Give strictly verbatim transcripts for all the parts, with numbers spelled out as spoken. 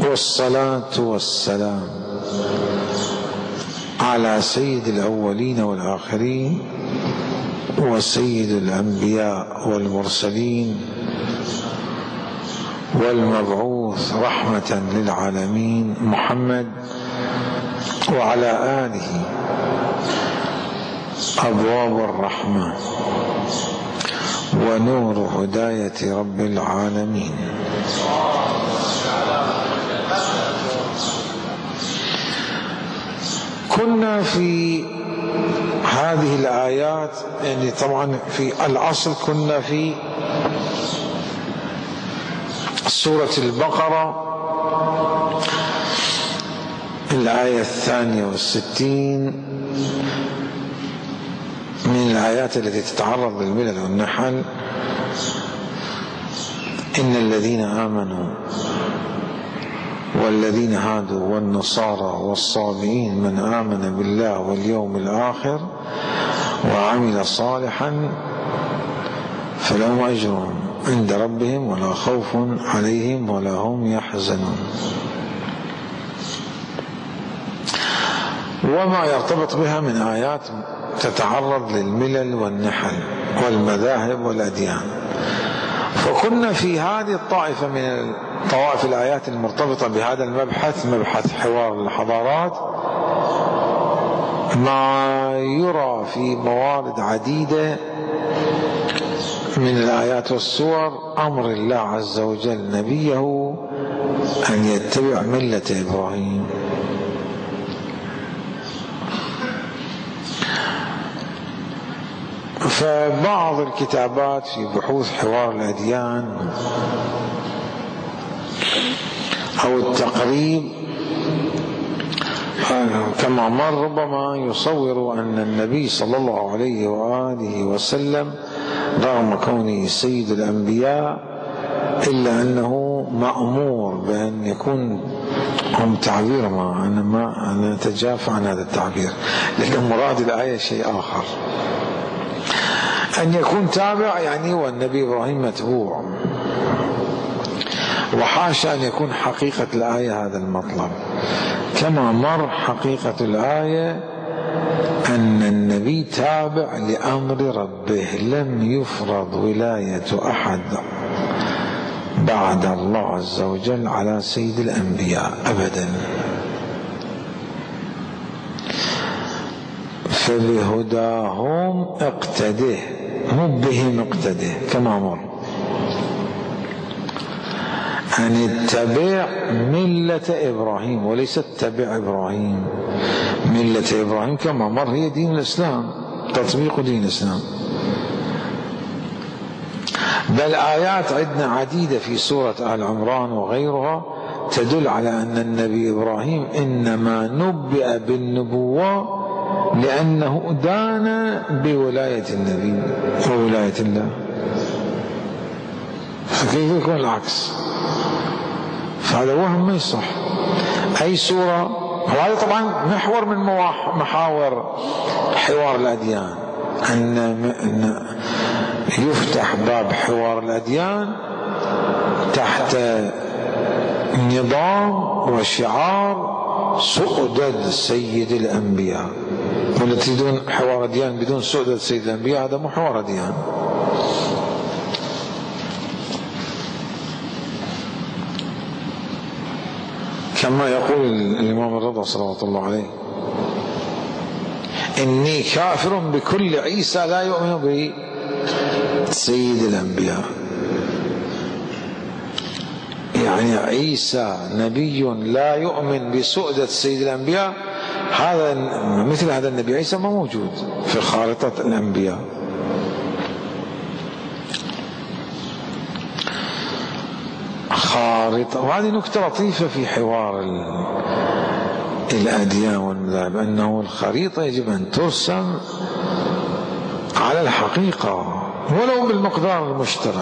والصلاة والسلام على سيد الأولين والآخرين وسيد الأنبياء والمرسلين والمبعوث رحمة للعالمين محمد وعلى آله أبواب الرحمة ونور هداية رب العالمين. كنا في هذه الآيات، يعني طبعا في الأصل كنا في سورة البقرة الآية الثانية والستين من الآيات التي تتعرض للملل والنحل: إن الذين آمنوا والذين هادوا والنصارى والصابئين من آمن بالله واليوم الآخر وعمل صالحا فلهم أجرهم عند ربهم ولا خوف عليهم ولا هم يحزنون. وما يرتبط بها من آيات تتعرض للملل والنحل والمذاهب والأديان. فكنا في هذه الطائفة من طوائف الآيات المرتبطة بهذا المبحث، مبحث حوار الحضارات، ما يرى في موارد عديدة من الآيات والسور أمر الله عز وجل نبيه أن يتبع ملة إبراهيم. فبعض الكتابات في بحوث حوار الأديان أو التقريب كما مر ربما يصور أن النبي صلى الله عليه وآله وسلم رغم كونه سيد الأنبياء إلا أنه مأمور بأن يكون، هم تعبير ما أنا ما أنا أتجافى عن هذا التعبير لأن مراد الآية شيء آخر، أن يكون تابع يعني والنبي إبراهيم متبوع، وحاشا أن يكون حقيقة الآية هذا المطلب. كما مر حقيقة الآية أن النبي تابع لأمر ربه، لم يفرض ولاية أحد بعد الله عز وجل على سيد الأنبياء أبدا. فبهداهم اقتده، مو بهم اقتده كما مر، أن اتبع ملة إبراهيم وليس اتبع إبراهيم. ملة إبراهيم كما مر هي دين الإسلام، تطبيق دين الإسلام. بل آيات عندنا عديدة في سورة آل عمران وغيرها تدل على أن النبي إبراهيم إنما نبئ بالنبوة لأنه دان بولاية النبي وولاية الله، فكيف يكون العكس؟ فهذا وهم ما يصح. أي سورة، وهذا طبعا محور من محاور حوار الأديان، أن يفتح باب حوار الأديان تحت نظام وشعار سؤدد سيد الأنبياء. ولا تريدون حوار أديان بدون سؤدد سيد الأنبياء؟ هذا مو حوار أديان. كما يقول الإمام الرضا صلوات الله عليه: إني كافر بكل عيسى لا يؤمن بسيد الأنبياء. يعني عيسى نبي لا يؤمن بسؤدة سيد الأنبياء، هذا مثل هذا النبي عيسى ما موجود في خارطة الأنبياء. خارطة. وهذه نكتة لطيفة في حوار الأديان والمذاهب، أنه الخريطة يجب أن ترسم على الحقيقة ولو بالمقدار المشترك،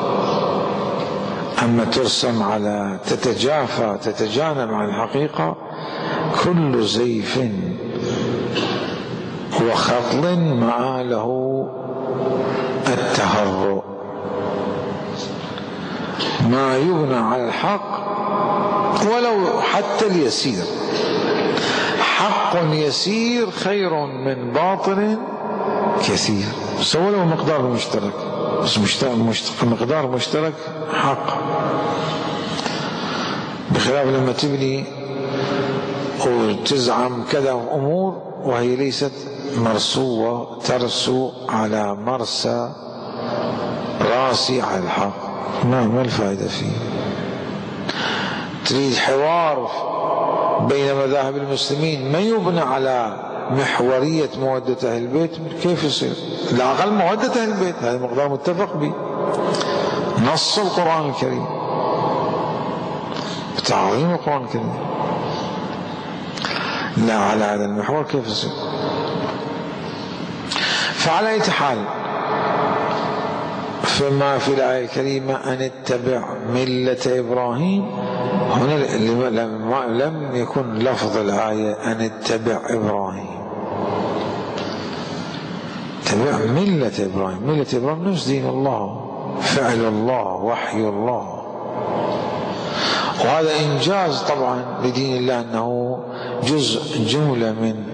أما ترسم على تتجافى تتجانب عن الحقيقة كل زيف وخطل مآله التهرؤ. ما يبنى على الحق ولو حتى اليسير. حق يسير خير من باطل كثير. سوى له مقدار مشترك، بس مقدار مشترك حق، بخلاف لما تبني وتزعم كذا أمور وهي ليست مرسوة، ترسو على مرسى راسي على الحق، ما ما الفائدة فيه. تريد حوار بين مذاهب المسلمين ما يبنى على محورية مودة أهل البيت، كيف يصير؟ لا أقل مودة أهل البيت، هذا مقدار متفق به، نص القرآن الكريم، تعظيم القرآن الكريم، لا على هذا المحور كيف يصير؟ فعلى أي حال، فما في الآية الكريمة أن اتبع ملة إبراهيم، هنا لم يكن لفظ الآية أن اتبع إبراهيم، اتبع ملة إبراهيم. ملة إبراهيم نفس دين الله، فعل الله، وحي الله، وهذا إنجاز طبعا لدين الله، أنه جزء جملة من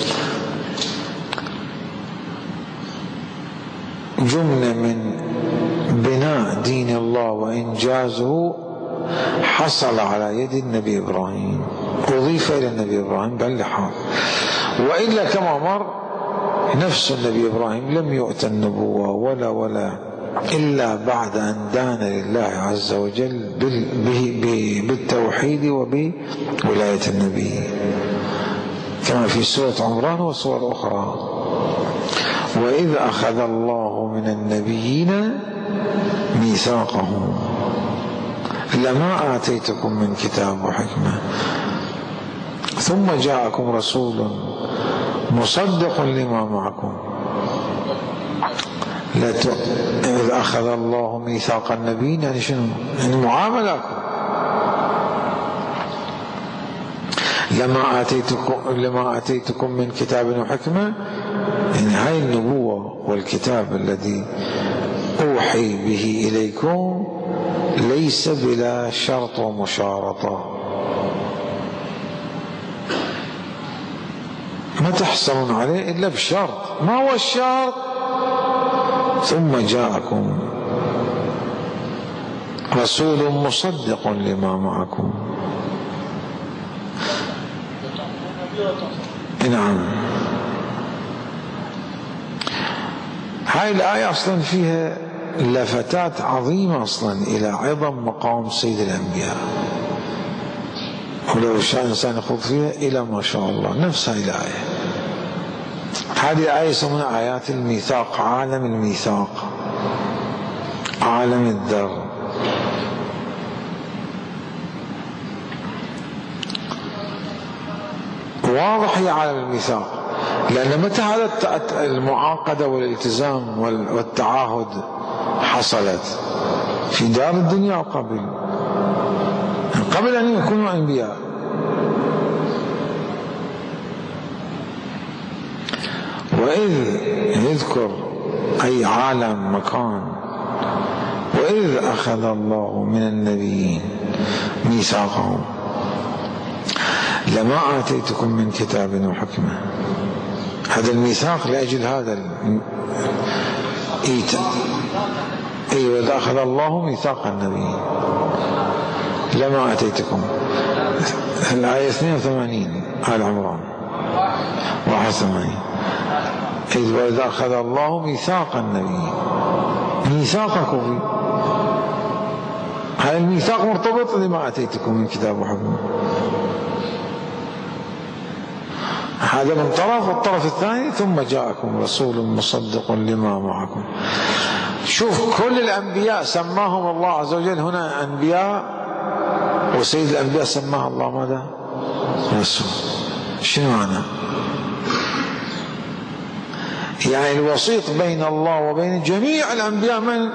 جملة من بناء دين الله وإنجازه حصل على يد النبي إبراهيم، أضيف إلى النبي إبراهيم باللحاظ. وإلا كما مر نفس النبي إبراهيم لم يؤت النبوة ولا ولا إلا بعد أن دان لله عز وجل بالتوحيد وبولاية النبي، كما في سورة عمران وسور أخرى: وإذ أخذ الله من النبيين ميثاقهم لما آتيتكم من كتاب وحكمة ثم جاءكم رسول مصدق لما معكم إذ أخذ الله ميثاق النبيين، يعني شنو؟ يعني معاملكم. لما آتيتكم لما آتيتكم من كتاب وحكمة، يعني هاي النبوة والكتاب الذي أوحي به إليكم ليس بلا شرط ومشارطة، ما تحصلون عليه إلا بشرط. ما هو الشرط؟ ثم جاءكم رسول مصدق لما معكم. نعم، هاي الآية أصلا فيها لفتات عظيمة أصلا إلى عظم مقام سيد الأنبياء، ولو شاء إنسان يخوض فيها إلى ما شاء الله. نفس هاي الآية، هذه الآية يسمونها آيات الميثاق، عالم الميثاق، عالم الذر. واضح هي عالم الميثاق، لأن متى هذا المعاقدة والالتزام والتعاهد حصلت؟ في دار الدنيا قبل قبل أن يكونوا أنبياء. وإذ يذكر أي عالم مكان، وإذ أخذ الله من النبيين ميثاقهم لما آتيتكم من كتاب وحكمة. هذا الميثاق لأجل هذا الإيتاء. أيوة، إذ أخذ الله ميثاق النبيين لما آتيتكم، الآية اثنين وثمانين آل عمران واحد وثمانين. إذ وإذ أخذ الله ميثاق النبيين، ميثاقكم فيه، هذا الميثاق مرتبط لما آتيتكم من كتاب وحكمة. هذا من طرف، والطرف الثاني ثم جاءكم رسول مصدق لما معكم. شوف، كل الأنبياء سماهم الله عز وجل هنا أنبياء، وسيد الأنبياء سماه الله ماذا؟ رسول. شنو معنى؟ يعني الوسيط بين الله وبين جميع الأنبياء من؟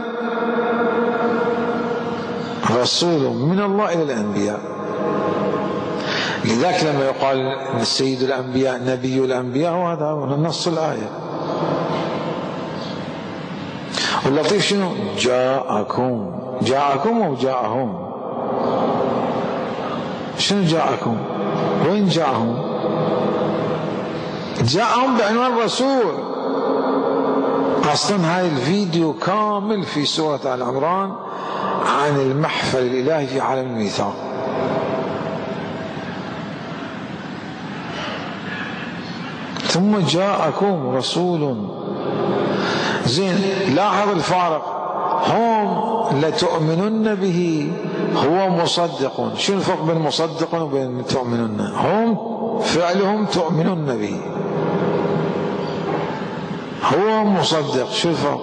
رسول من الله إلى الأنبياء. لذلك لما يقال سيد الأنبياء نبي الأنبياء، وهذا هو نص الآية. واللطيف شنو؟ جاءكم، جاءكم وجاءهم. شنو جاءكم؟ وين جاءهم؟ جاءهم بعنوان رسول. أصلا هاي الفيديو كامل في سورة آل عمران عن المحفل الإلهي في عالم الميثاق. ثم جاءكم رسول. زين، لاحظ الفارق. هم لتؤمنن به، هو مصدق. شو الفرق بين مصدق وبين تؤمنن؟ هم فعلهم تؤمنن به، هو مصدق. شو الفرق؟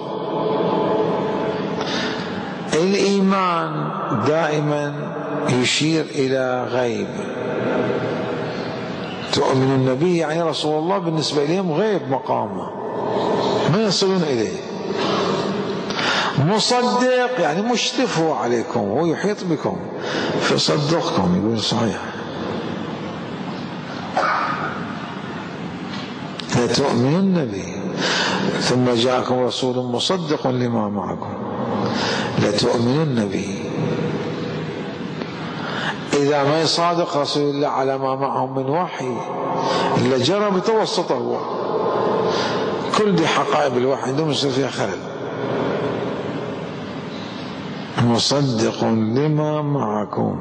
الإيمان دائما يشير إلى غيب. تؤمنون به يعني رسول الله بالنسبة إليهم غيب مقامه، ما يصلون إليه. مصدق يعني مشرف عليكم، هو يحيط بكم فيصدقكم، يقول صحيح. لتؤمنن به ثم جاءكم رسول مصدق لما معكم لتؤمنن به. إذا ما يصادق رسول الله على ما معهم من وحي إلا جرى بتوسطه هو. كل دي حقائب الوحي عندهم يصير فيها خلل. مصدق لما معكم.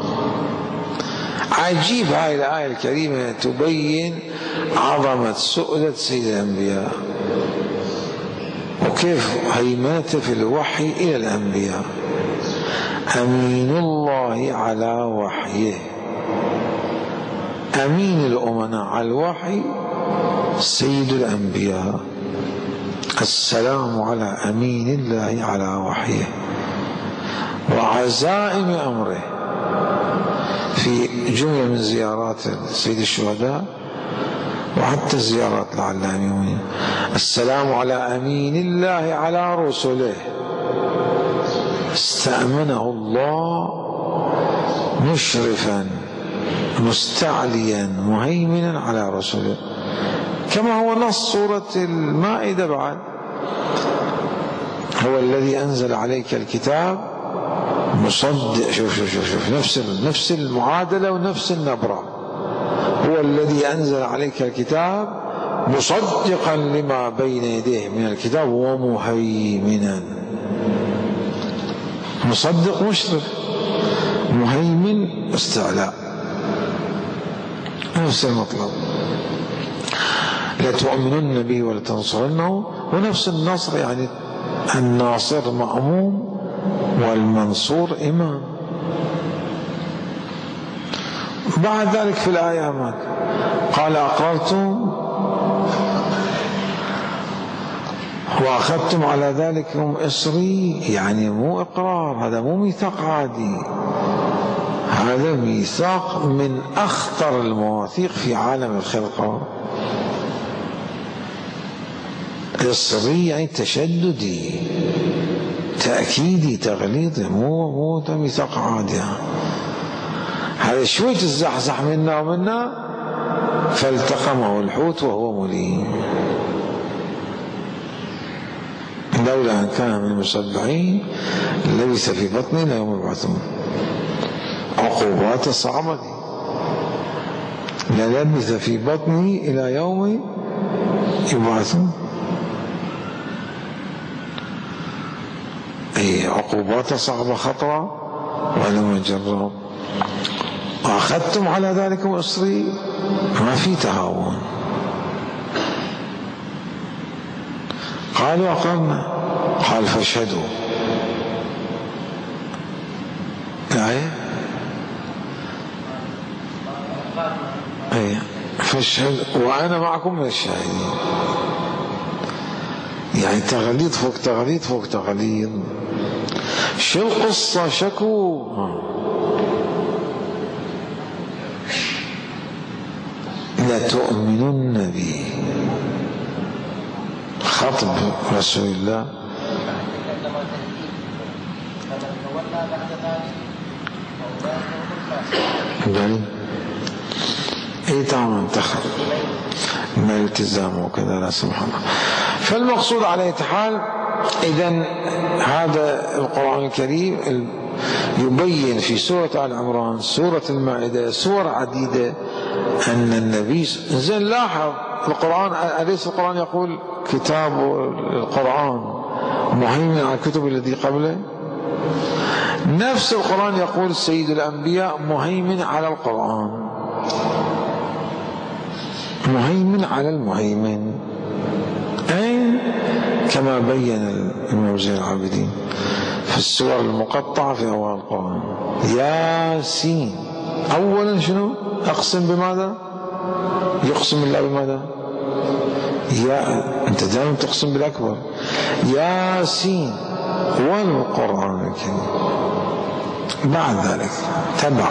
عجيب هاي الآية الكريمة تبين عظمة سؤدة سيد الأنبياء وكيف هيمنته في الوحي إلى الأنبياء. أمين الله على وحيه، أمين الأمناء على الوحي سيد الأنبياء. السلام على أمين الله على وحيه وعزائم أمره. في جملة من زيارات سيد الشهداء وحتى الزيارات لعلها يومين، السلام على أمين الله على رسله، استأمنه الله مشرفا مستعليا مهيمنا على رسله، كما هو نص سورة المائدة بعد. هو الذي أنزل عليك الكتاب مصدق. شوف شوف شوف, شوف نفس نفس المعادلة ونفس النبرة. هو الذي أنزل عليك الكتاب مصدقا لما بين يديه من الكتاب ومهيمنا. مصدق مشرف، مهيمن استعلاء، نفس المطلب. لتؤمنن به ولتنصرنه، ونفس النصر يعني الناصر مأموم والمنصور إمام. بعد ذلك في الآيات قال أقررتم وأخذتم على ذلكم إصري، يعني مو إقرار، هذا مو ميثاق عادي، هذا ميثاق من أخطر المواثيق في عالم الخلقة. إصري يعني تشددي، تأكيدي، تغليظي، مو مو ميثاق عادي. هذا شوي تزحزح منا ومنا فالتقمه الحوت وهو مليم. لولا أن كان من المسبحين لبث في بطني إلى يوم يبعثون. عقوبات صعبة دي، للبث في بطني إلى يوم يبعثون. أي عقوبات صعبة خطرة ولم نجرب. وأخذتم على ذلك إصري، ما في تهاون. قالوا أقرنا، قال فاشهدوا. الآية أي فاشهد وأنا معكم من الشاهدين. يعني تغليظ فوق تغليظ فوق تغليظ. شو القصة؟ شكو لتؤمنن به، خطب رسول الله. بل اي طبعا انتخب ما التزام وكذا، لا سبحان الله. فالمقصود على اية حال، اذا هذا القرآن الكريم يبين في سورة آل عمران، سورة المائدة، سور عديدة أن النبي زين. لاحظ القرآن، أليس القرآن يقول كتاب القرآن مهيمن على الكتب التي قبله؟ نفس القرآن يقول سيد الأنبياء مهيمن على القرآن، مهيمن على المهيمن، أي كما بين الإمام زين العابدين في السور المقطعة في أول القرآن. ياسين، أولا شنو؟ أقسم بماذا؟ يقسم الله بماذا؟ يا أنت دائما تقسم بالأكبر. ياسين والقرآن الكريم. بعد ذلك تبع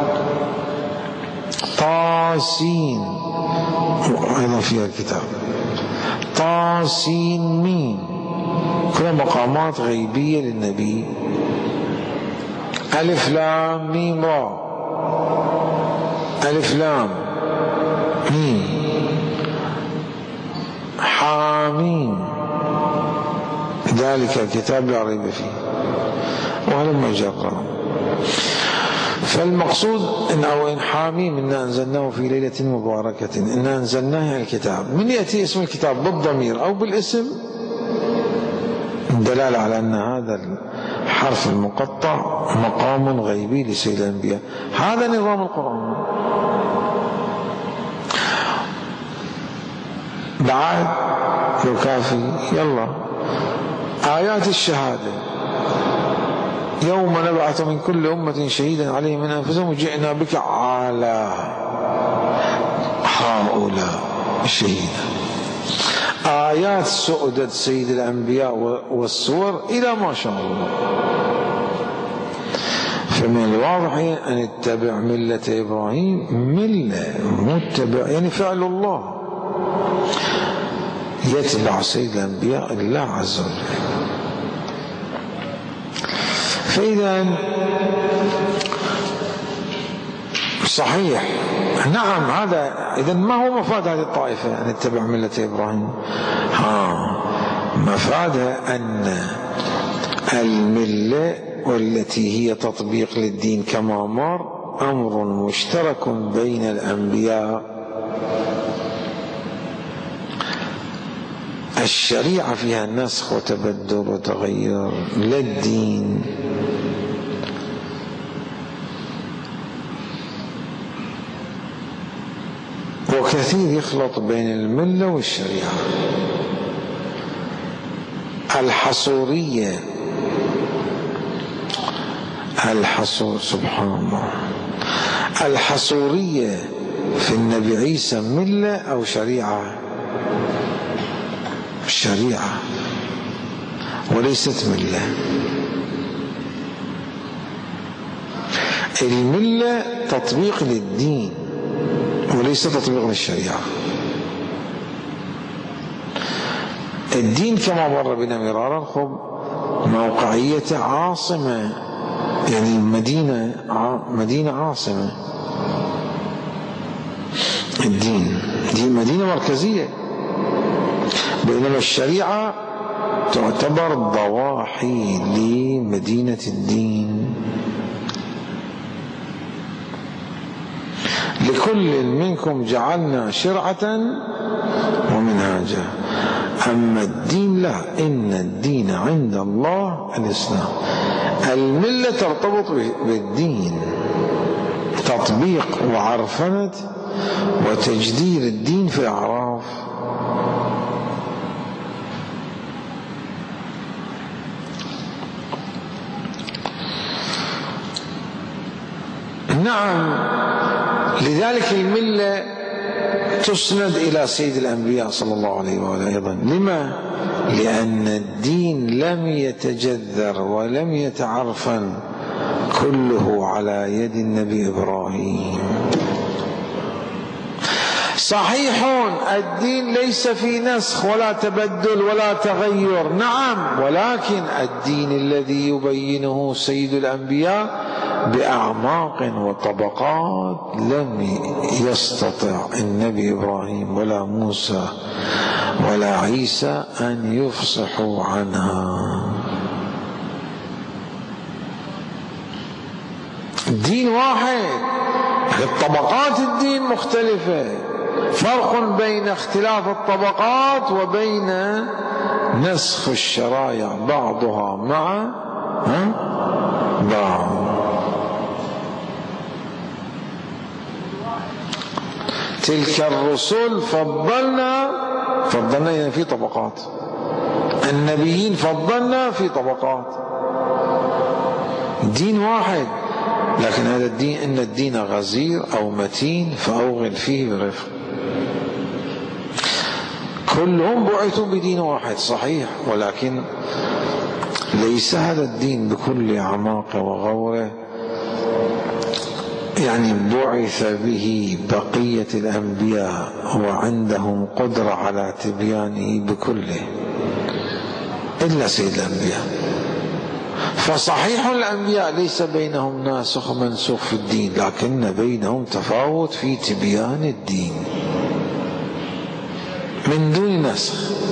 طاسين، أيضا فيها الكتاب طاسين مين، كلها مقامات غيبية للنبي. ألف لام ميم را، ألف لام ميم حاميم، ذلك الكتاب لا ريب فيه، وهلم جرا. فالمقصود إن أو إن حاميم إنا أنزلناه في ليلة مباركة إنا أنزلناه الكتاب. من يأتي اسم الكتاب بالضمير أو بالاسم دلالة على أن هذا الحرف المقطع مقام غيبي لسيد الأنبياء. هذا نظام القرآن. بعد لو كافي يلا آيات الشهادة، يوم نبعث من كل أمة شهيدا عليهم من أنفسهم وجئنا بك على هؤلاء شهيدا. آيات سؤدد سيد الأنبياء والسور إلى ما شاء الله. فمن الواضح أن اتبع ملة إبراهيم، ملة متبع يعني فعل الله، يتبع سيد الأنبياء الله عز وجل. فإذا صحيح نعم هذا. إذا ما هو مفاد هذه الطائفة أن اتبع ملة إبراهيم؟ ها مفادها أن الملة والتي هي تطبيق للدين كما مر أمر مشترك بين الأنبياء. الشريعة فيها نسخ وتبدل وتغير، لا الدين. وكثير يخلط بين الملة والشريعة. الحصورية، الحصور سبحان الله، الحصورية في النبي عيسى ملة أو شريعة؟ شريعة وليست ملة. الملة تطبيق للدين وليس تطبيق للشريعة. الدين كما مر بنا مرارا خب موقعية عاصمة، يعني مدينة مدينة عاصمة. الدين دي مدينة مركزية، بينما الشريعة تعتبر ضواحي لمدينة الدين. لكل منكم جعلنا شرعة ومنهاجا، أما الدين لا، إن الدين عند الله الإسلام. الملة ترتبط بالدين، تطبيق وعرفنة وتجدير الدين في الأعراف. نعم، لذلك الملة تسند إلى سيد الأنبياء صلى الله عليه وآله أيضا. لما؟ لأن الدين لم يتجذر ولم يتعرفن كله على يد النبي إبراهيم. صحيح الدين ليس في نسخ ولا تبدل ولا تغير، نعم، ولكن الدين الذي يبينه سيد الأنبياء بأعماق وطبقات لم يستطع النبي إبراهيم ولا موسى ولا عيسى أن يفصحوا عنها. واحد، طبقات الدين مختلفة. فرق بين اختلاف الطبقات وبين نسخ الشرائع بعضها مع بعض. تلك الرسل فضلنا فضلنا يعني في طبقات، النبيين فضلنا في طبقات. دين واحد، لكن هذا الدين إن الدين غزير أو متين فأوغل فيه برفق. كلهم بعثوا بدين واحد صحيح، ولكن ليس هذا الدين بكل أعماقه وغوره يعني بعث به بقية الأنبياء وعندهم قدرة على تبيانه بكله إلا سيد الأنبياء. فصحيح الأنبياء ليس بينهم ناسخ منسوخ في الدين، لكن بينهم تفاوت في تبيان الدين من دون نسخ.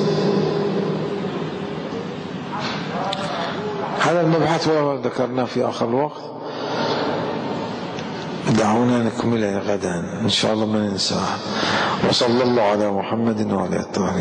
هذا المبحث ذكرناه في آخر الوقت، دعونا نكمله غدا إن شاء الله ما ننساه. وصلى الله على محمد وعلى آله الطاهرين.